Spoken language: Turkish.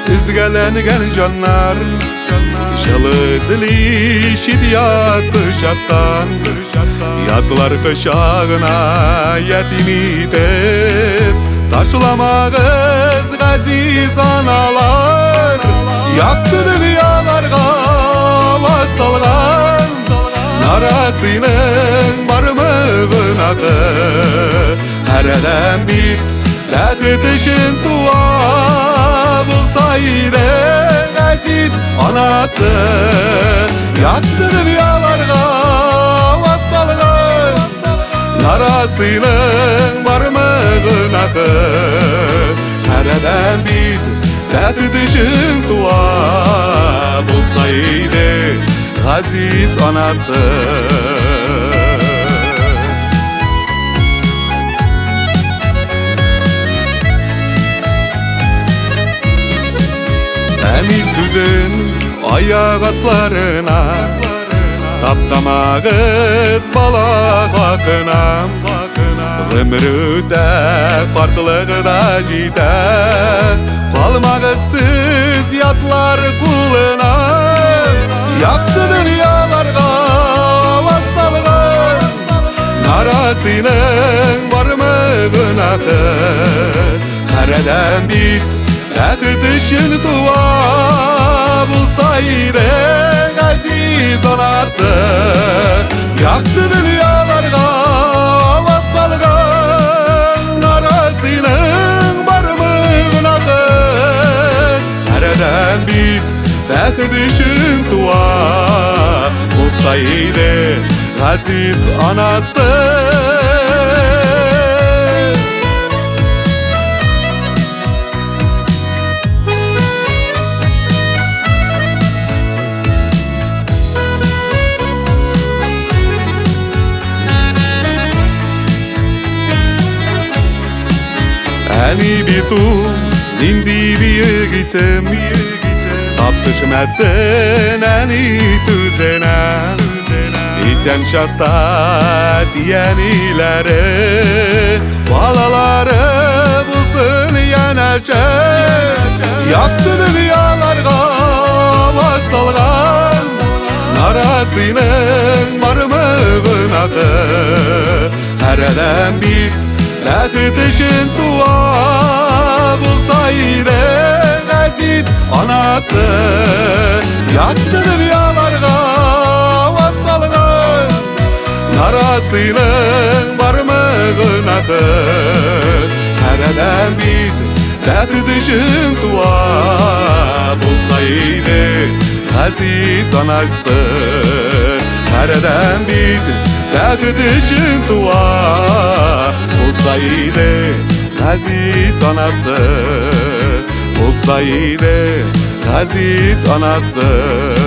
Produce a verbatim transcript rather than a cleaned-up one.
üzgelengen canlar Şalızlı yattı şattan Yattılar kışağına yetim itip Taşılamağız gaziz analar Yaktı dünyalarga vaz salgan Narasının var mı gınakı Hereden bir Dağıtışın tuğa bulsaydı aziz anası Yattı dünyalarga vaz salgan Narasının var mı gınakı Hereden bir Dağıtışın tuğa bulsaydı aziz anası Emi süzün ayak aslarına Taptamağız balak bakına Ömrüde farklığı da gider Kalmağızsız yatlar kuluna Yaktı dünyalarga vaz salgan Narasının var mı gınakı Hereden bir Dağıtışın tuğa bulsaydı aziz anası Yaktı dünyalarga vaz salgan Narasının var mı gınakı Hereden bir Dağıtışın tuğa bulsaydı aziz anası Eni bitu indi bir gisem Taptışmazsın eni süzene İsen şatta diyen ileri Balaları bulsun yanacak Yaktı dünyalarga vaz salgan Narasının var mı gınakı Hereden bir Dağıtışın tuğa bulsaydı aziz anası Yaktı dünyalarga vaz salgan Narasının var mı gınakı Hereden bir Dağıtışın tuğa bulsaydı aziz anası Hereden bir Dağıtışın tuğa bulsaydı aziz anası Bulsaydı aziz anası